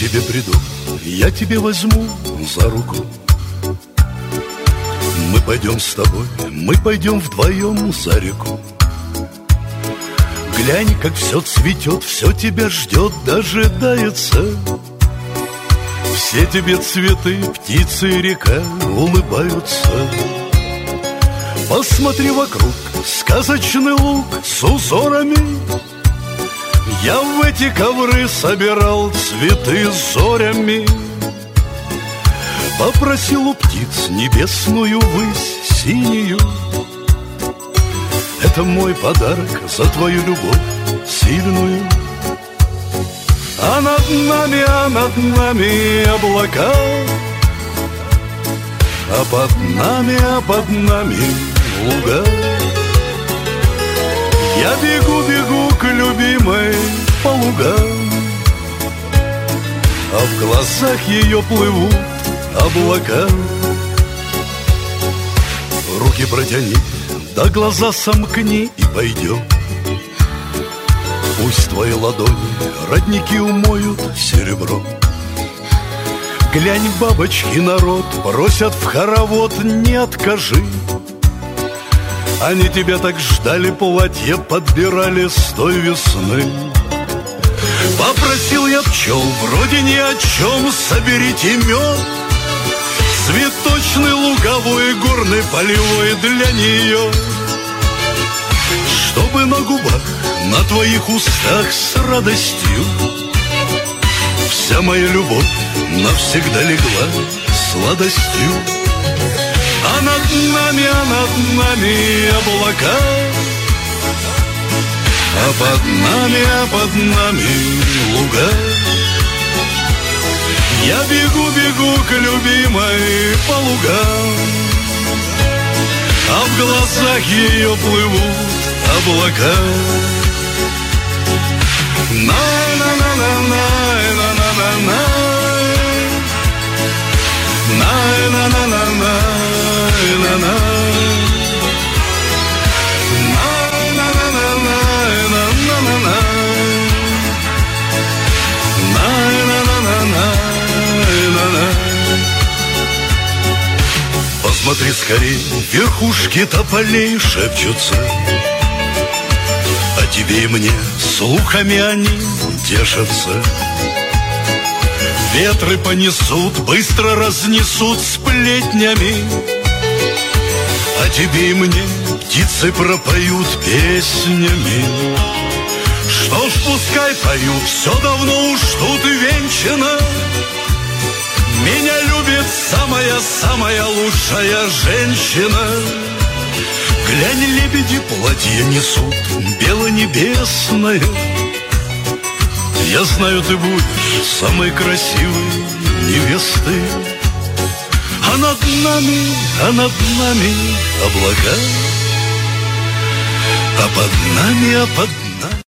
тебе приду, я тебе возьму за руку. Мы пойдем с тобой, мы пойдем вдвоем за реку. Глянь, как все цветет, все тебя ждет, дожидается. Все тебе цветы, птицы и река улыбаются. Посмотри вокруг, сказочный луг с узорами. Я в эти ковры собирал цветы зорями. Попросил у птиц небесную высь синюю. Это мой подарок за твою любовь сильную. А над нами облака, а под нами луга. Я бегу к любимой по лугам, а в глазах ее плывут облака. Руки протяни, да глаза сомкни и пойдем. Пусть твои ладони родники умоют серебром. Глянь, бабочки, народ просят в хоровод, не откажи. Они тебя так ждали, платье подбирали с той весны. Попросил я пчел, вроде ни о чем, соберите мед. Цветочный, луговой, горный, полевой для нее. Чтобы на губах, на твоих устах с радостью вся моя любовь навсегда легла сладостью. А над нами облака, а под нами луга. Я бегу к любимой по лугам, а в глазах ее плывут облака. Посмотри скорей, верхушки тополей шепчутся. А тебе и мне слухами они тешатся. Ветры понесут, быстро разнесут сплетнями. А тебе и мне птицы пропоют песнями. Что ж, пускай поют, все давно уж тут и венчано. Меня любит самая лучшая женщина. Глянь, лебеди платье несут бело-небесное. Я знаю, ты будешь самой красивой невестой. А над нами облака, а под нами